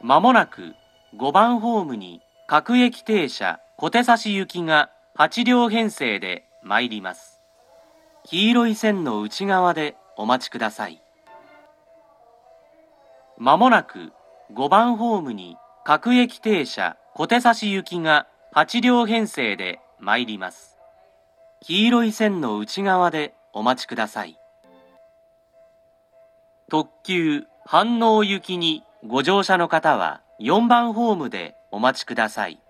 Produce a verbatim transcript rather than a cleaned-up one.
まもなくごばんホームに各駅停車小手指行きがはち両編成で参ります。黄色い線の内側でお待ちください。まもなくごばんホームに各駅停車小手指行きがはち両編成で参ります。黄色い線の内側でお待ちください。特急飯能行きにご乗車の方はよんばんホームでお待ちください。